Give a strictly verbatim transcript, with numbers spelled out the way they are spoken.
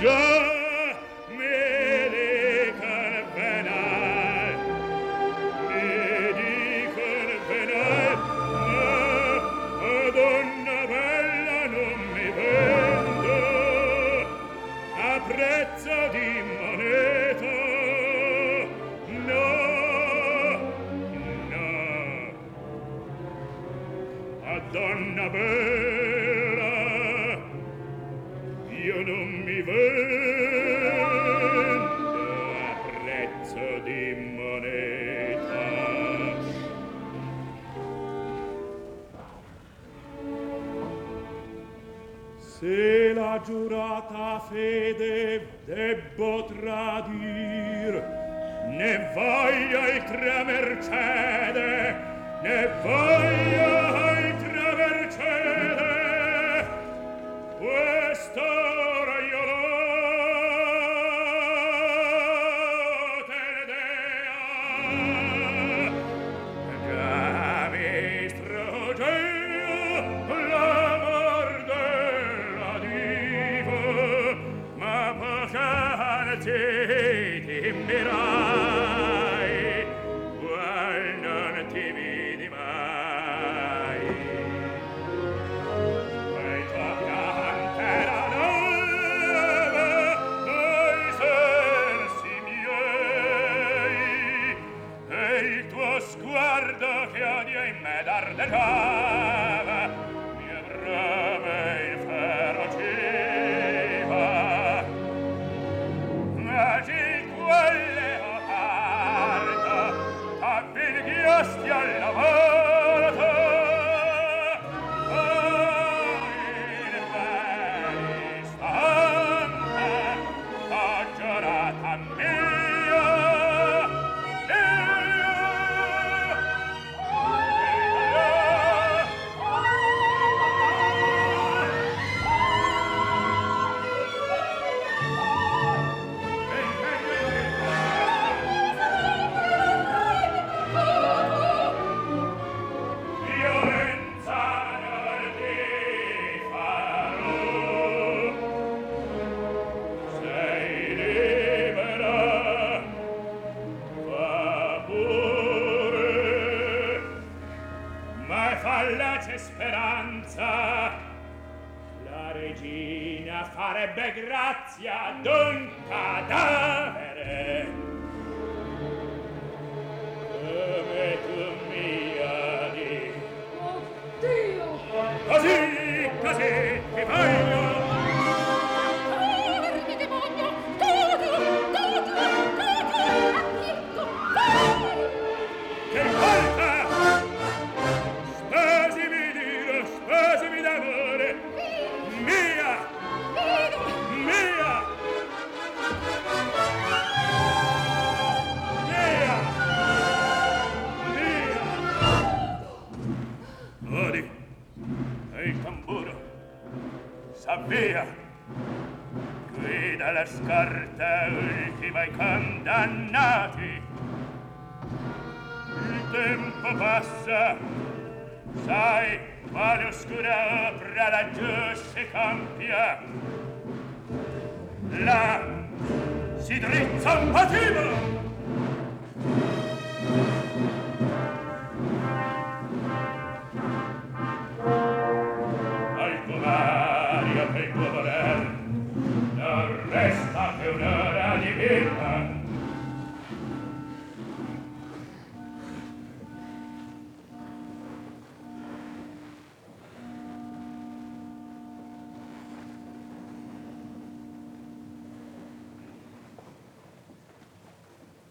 Giurata fede debbo tradir, ne voglio altra mercede, ne voglio altra mercede, quest'ora io lo tenedea, già mi strugea l'amor della diva, ma poc'anzi timmirai qual non ti vidi mai. Quel tuo pianto era neve ai sensi miei, e il tuo sguardo che odio in me dardeggiava mie brame inferociva. Magic quelle ocarta t'avvilghiasti alla volta, oh, infeliz stante, t'ho giurata mia, speranza la regina farebbe grazia d'un cadavere come tu mia di oh Dio così così ti voglio corri demonio todo todo todo attirto vai che volta spasimi d'amore mia mia mia mia odi e il tamburo s'avvia qui dalla scorta ultima i condannati il tempo passa sai quale oscura opera laggiù si compia là si drizza un motivo al comario che il tuo voler non resta che un'ora di vita